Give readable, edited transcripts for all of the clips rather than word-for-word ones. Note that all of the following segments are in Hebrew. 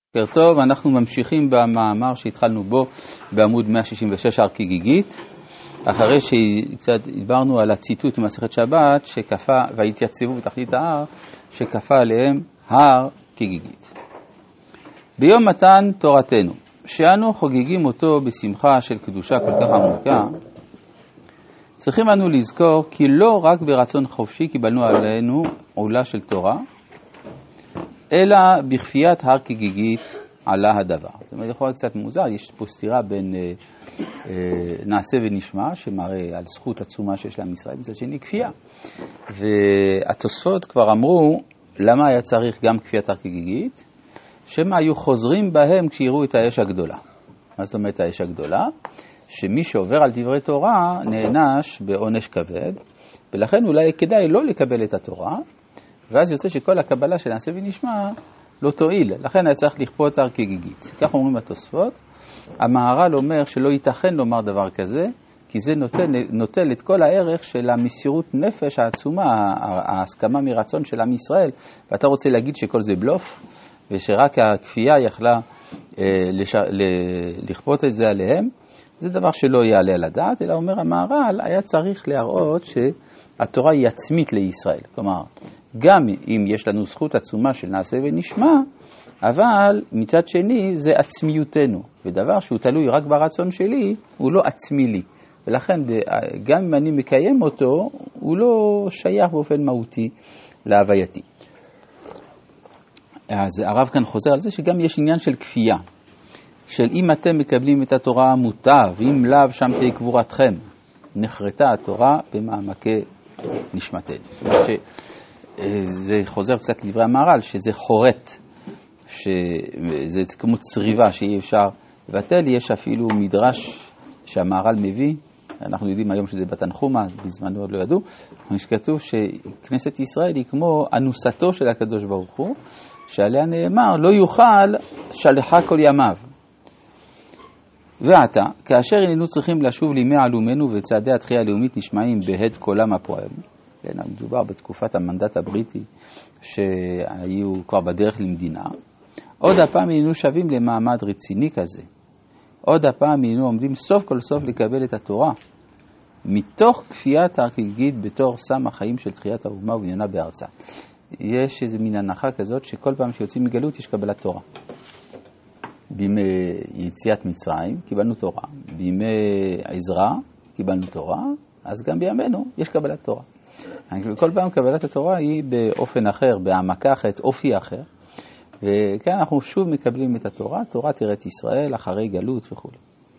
בוקר טוב, אנחנו ממשיכים במאמר שהתחלנו בו בעמוד 166 הר כגיגית, אחרי שקצת דיברנו על הציטוט ממסכת שבת שכפה והתייצבו בתחתית ההר שכפה עליהם הר כגיגית. ביום מתן תורתנו, שאנו חוגגים אותו בשמחה של קדושה כל כך עמוקה, צריכים אנו לזכור כי לא רק ברצון חופשי קיבלנו עלינו עולה של תורה, אלא בכפיית הר כגיגית עלה הדבר. זאת אומרת, יכול להיות קצת מוזר, יש פה סתירה בין נעשה ונשמע, שמראה על זכות עצומה שיש לעם ישראל, מצד שני כפייה. והתוספות כבר אמרו, למה היה צריך גם כפיית הר כגיגית? שמה היו חוזרים בהם כשיראו את האש הגדולה. מה זאת אומרת האש הגדולה? שמי שעובר על דברי תורה נענש בעונש כבד, ולכן אולי כדאי לא לקבל את התורה, ואז יוצא שכל הקבלה שנעשה ונשמע לא תועיל. לכן היה צריך לכפות הר כגיגית. כך אומרים התוספות. המהר"ל אומר שלא ייתכן לומר דבר כזה, כי זה נוטל את כל הערך של המסירות נפש העצומה, ההסכמה מרצון של עם ישראל. ואתה רוצה להגיד שכל זה בלוף, ושרק הכפייה יכלה לכפות את זה עליהם. זה דבר שלא יעלה על הדעת, אלא אומר המהר"ל היה צריך להראות שהתורה היא עצמית לישראל. כלומר, גם אם יש לנו זכות עצומה של נעשה ונשמע, אבל מצד שני זה עצמיותנו, ודבר שהוא תלוי רק ברצון שלי, הוא לא עצמי לי. ולכן גם אם אני מקיים אותו, הוא לא שייך באופן מהותי להווייתי. אז הרב כאן חוזר על זה שגם יש עניין של כפייה, של אם אתם מקבלים את התורה מוטב, ואם לאו שם תהיה קבורתכם, נחרטה התורה במעמקי נשמתנו. זאת אומרת זה חוזר קצת לדברי המהר"ל, שזה חורט, שזה כמו צריבה שאי אפשר לבטל. יש אפילו מדרש שהמהר"ל מביא, אנחנו יודעים היום שזה בתנחומה, בזמנו עוד לא ידעו, שכתוב שכנסת ישראל היא כמו אנוסתו של הקדוש ברוך הוא, שעליה נאמר, לא יוכל שלחה כל ימיו. ועתה, כאשר איננו צריכים לשוב לימי עלומנו וצעדי התחייה הלאומית נשמעים בהד קולם הפועם, מדובר בתקופת המנדט הבריטי שהיו כבר בדרך למדינה, עוד הפעם היינו שווים למעמד רציני כזה. עוד הפעם היינו עומדים סוף כל סוף לקבל את התורה, מתוך כפיית הר כגיגית בתור סם החיים של תחיית האומה ובניינה בארצה. יש איזו מין הנחה כזאת שכל פעם שיוצאים מגלות יש קבלת תורה. בימי יציאת מצרים קיבלנו תורה, בימי עזרא קיבלנו תורה, אז גם בימינו יש קבלת תורה. כל פעם קבלת התורה היא באופן אחר, בהעמקה אחרת, אופי אחר. וכאן אנחנו שוב מקבלים את התורה, תורת ארץ ישראל, אחרי גלות וכו'.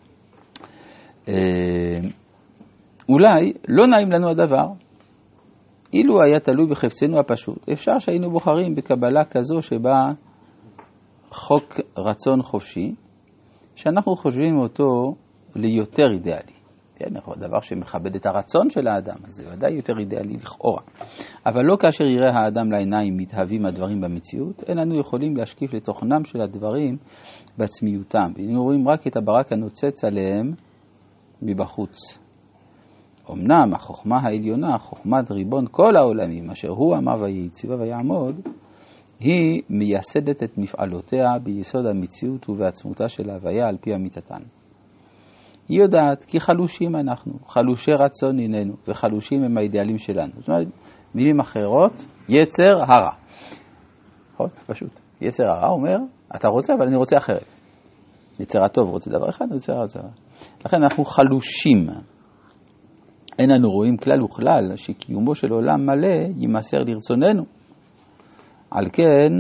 אולי לא נעים לנו הדבר, אילו היה תלוי בחפצנו הפשוט, אפשר שהיינו בוחרים בקבלה כזו שבה חוק רצון חופשי, שאנחנו חושבים אותו ליותר אידיאלי. כן, דבר שמכבד את הרצון של האדם, אז זה ודאי יותר אידיאלי לכאורה. אבל לא כאשר יראה האדם לעיניים מתהווים הדברים במציאות, אין לנו יכולים להשקיף לתוכנם של הדברים בעצמיותם. ואנחנו רואים רק את הברק הנוצץ עליהם מבחוץ. אמנם החוכמה העליונה, חוכמת ריבון כל העולמים, אשר הוא אמר ויציבה ויעמוד, היא מייסדת את מפעלותיה ביסוד המציאות ובעצמותה של ההוויה על פי אמיתתן. היא יודעת כי חלושים אנחנו, חלושי רצון איננו, וחלושים הם האידיאלים שלנו. זאת אומרת, מילים אחרות, יצר הרע. נכון? פשוט. יצר הרע אומר, אתה רוצה, אבל אני רוצה אחרת. יצר הטוב רוצה דבר אחד, יצר הרע רוצה דבר. לכן אנחנו חלושים. אין לנו רואים כלל וכלל שקיומו של עולם מלא יימסר לרצוננו. על כן,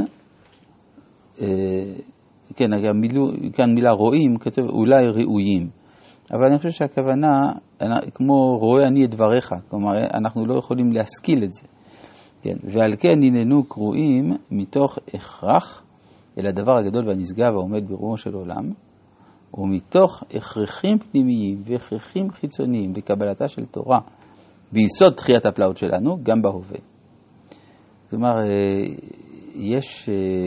כאן מילה רואים, כתוב אולי ראויים. אבל אני חושב שהכוונה, כמו רואה אני את דבריך, כלומר, אנחנו לא יכולים להשכיל את זה. כן? ועל כן הננו קרואים מתוך הכרח אל הדבר הגדול והנשגב העומד ברומו של עולם, ומתוך הכרחים פנימיים והכרחים חיצוניים בקבלתה של תורה, ביסוד תחיית הפלאות שלנו, גם בהווה. כלומר, יש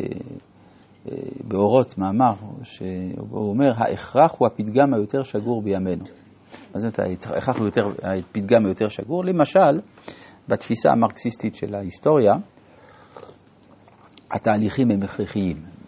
באורות מאמר שהוא אומר, ההכרח הוא הפתגם היותר שגור בימינו. מה זאת אומרת, ההכרח הוא הפתגם היותר שגור? למשל, בתפיסה המרקסיסטית של ההיסטוריה, התהליכים הם הכרחיים.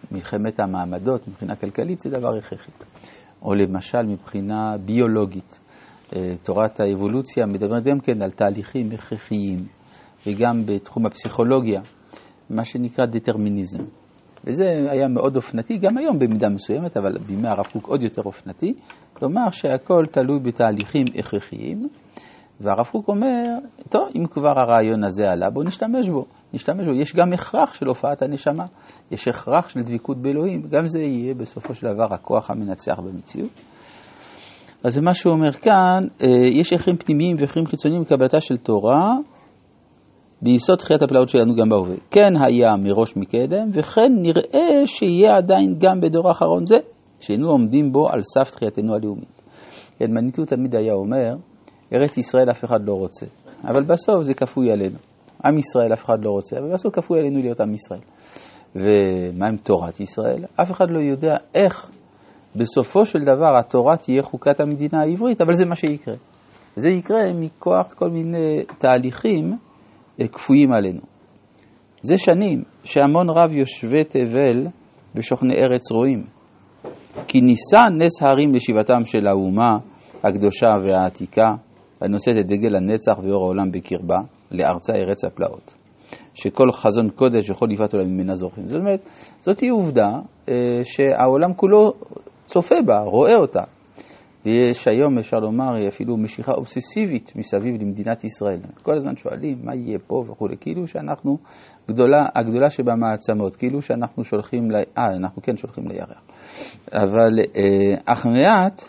מלחמת המעמדות, מבחינה כלכלית, זה דבר הכרחי. או למשל מבחינה ביולוגית. תורת האבולוציה מדברת גם כן על תהליכים הכרחיים, וגם בתחום הפסיכולוגיה, מה שנקרא דטרמיניזם. וזה היה מאוד אופנתי, גם היום במידה מסוימת, אבל בימי הרב קוק עוד יותר אופנתי, לומר שהכל תלוי בתהליכים הכרחיים, והרב קוק אומר, טוב, אם כבר הרעיון הזה עלה, בוא נשתמש בו. יש גם הכרח של הופעת הנשמה, יש הכרח של דבקות באלוהים, גם זה יהיה בסופו של דבר הכוח המנצח במציאות. אז זה מה שהוא אומר כאן, יש ערכים פנימיים וערכים חיצוניים בקבלתה של תורה, ביסוד תחיית הפלאות שלנו גם בהווה. כן היה מראש מקדם, וכן נראה שיהיה עדיין גם בדור האחרון זה, שאינו עומדים בו על סף תחייתנו הלאומית. כן, מניטו תמיד היה אומר, ארץ ישראל אף אחד לא רוצה, אבל בסוף זה כפוי עלינו. עם ישראל אף אחד לא רוצה, אבל בסוף כפוי עלינו להיות עם ישראל. ומה עם תורת ישראל? אף אחד לא יודע איך בסופו של דבר התורה תהיה חוקת המדינה העברית, אבל זה מה שיקרה. זה יקרה מכוח כל מיני תהליכים כפויים עלינו. זה שנים שהמון רב יושבי תבל בשוכני ארץ רואים. כי ניסה נס הרים לשיבתם של האומה הקדושה והעתיקה, הנושאת את דגל הנצח ואור העולם בקרבה, לארצה ארץ הפלאות. שכל חזון קודש וכל יפת עולם ממנה זורחים. זאת אומרת, זאת היא עובדה שהעולם כולו צופה בה, רואה אותה. ויש היום, אפשר לומר, אפילו משיכה אובססיבית מסביב למדינת ישראל. כל הזמן שואלים מה יהיה פה וכו'. כאילו שאנחנו הגדולה שבמעצמות, כאילו שאנחנו שולחים, אנחנו כן שולחים לירח. אבל אך מעט,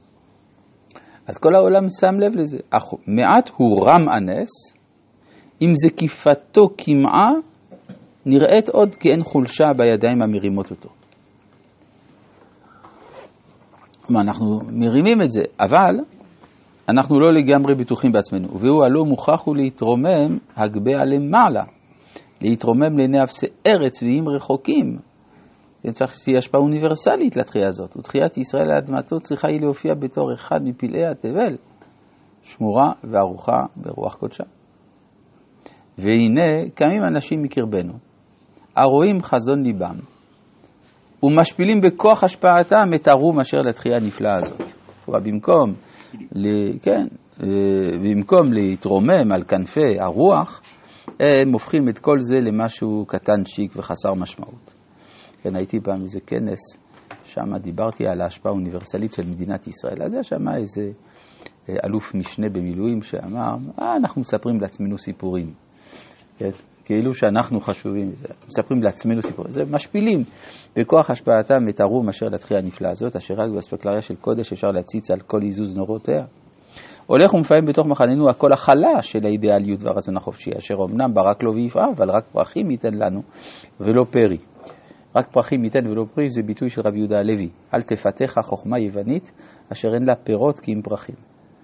אז כל העולם שם לב לזה. אך מעט הוא רם הנס, אם זקיפתו כמעה, נראית עוד כי אין חולשה בידיים המרימות אותו. אנחנו מרימים את זה, אבל אנחנו לא לגמרי בטוחים בעצמנו. והוא הלא מוכרח הוא להתרומם הגבה למעלה, להתרומם לעיני אפסי ארץ ואיים רחוקים. צריך שתהיה השפעה אוניברסלית לתחייה הזאת. ותחיית ישראל לאדמתו צריכה היא להופיע בתור אחד מפלאי התבל, שמורה וערוכה ברוח קודשה. והנה קמים אנשים מקרבנו, הרואים חזון ליבם, ומשפילים בכוח השפעתם את הרום אשר לתחייה הנפלאה הזאת. במקום להתרומם על כנפי הרוח, הם הופכים את כל זה למשהו קטן שיק וחסר משמעות. כן, הייתי פעם איזה כנס, שם דיברתי על ההשפעה האוניברסלית של מדינת ישראל. אז היה שם איזה אלוף משנה במילואים שאמר, אנחנו מספרים לעצמנו סיפורים. כן? כאילו שאנחנו חשובים, מספרים לעצמנו סיפורים. זה משפילים בכוח השפעתם את הרום אשר לתחייה הנפלאה הזאת, אשר רק באספקלריה של קודש אפשר להציץ על כל איזוז נורותיה. הולך ומפעם בתוך מחננו הכל החלש של האידיאליות והרצון החופשי, אשר אמנם ברק לו ויפעל, אבל רק פרחים ייתן לנו ולא פרי. רק פרחים ייתן ולא פרי, זה ביטוי של רבי יהודה הלוי. אל תפתח חוכמה יוונית, אשר אין לה פירות כי אם פרחים.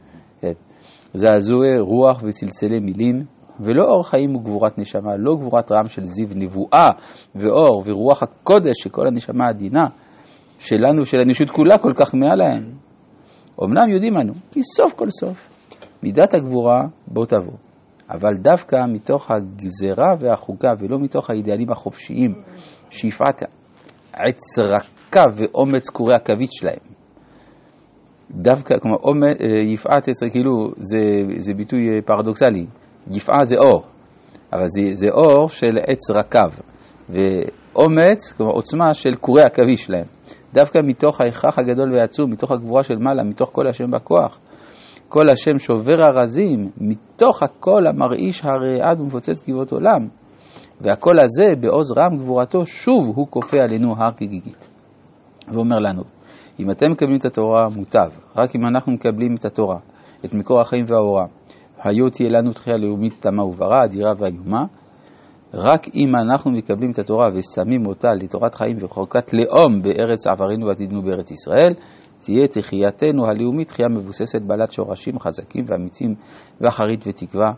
זעזועי רוח וצלצלי מילים, ולא אור חיים וגבורת נשמה, לא גבורת רם של זיו נבואה ואור ורוח הקודש שכל הנשמה העדינה שלנו, של האנושות כולה כל כך מעליהם. אמנם יודעים אנו, כי סוף כל סוף מידת הגבורה בוא תבוא, אבל דווקא מתוך הגזרה והחוקה ולא מתוך האידיאלים החופשיים שיפעת עץ רכה ואומץ קורי הכבית שלהם. דווקא, כמו יפעת עץ, כאילו זה ביטוי פרדוקסלי, יפעה זה אור, אבל זה אור של עץ רקב, ואומץ, כמו עוצמה של קורי הכביש שלהם. דווקא מתוך ההכרח הגדול והעצום, מתוך הגבורה של מעלה, מתוך כל השם בכוח, כל השם שובר הרזים, מתוך הכל המרעיש הרעד ומפוצץ גבעות עולם, והכל הזה בעוז רם גבורתו, שוב הוא כופה עלינו הר כגיגית. ואומר לנו, אם אתם מקבלים את התורה מוטב, רק אם אנחנו מקבלים את התורה, את מקור החיים והאורה, היו תהיה לנו תחייה לאומית תמה וברא, אדירה ואיומה, רק אם אנחנו מקבלים את התורה ושמים אותה לתורת חיים וחוקת לאום בארץ עברנו ועתידנו בארץ ישראל, תהיה תחייתנו הלאומית תחייה מבוססת בעלת שורשים חזקים ואמיצים ואחרית ותקווה,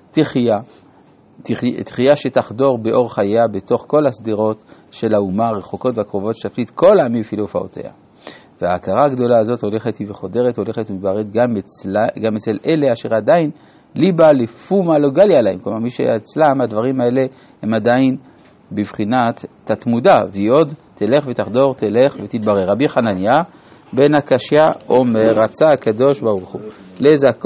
תחייה שתחדור באור חייה בתוך כל הסדרות של האומה הרחוקות והקרובות שתפליט כל העמים ופילופאותיה. וההכרה הגדולה הזאת הולכת וחודרת, הולכת ומתבררת גם אצל אלה אשר עדיין ליבה לפומה לא גליה להם. כלומר, מי שאצלם הדברים האלה הם עדיין בבחינת תת-מודע, והיא עוד תלך ותחדור, תלך ותתברר. רבי חנניה בן הקשיא אומר, רצה הקדוש ברוך הוא לזכות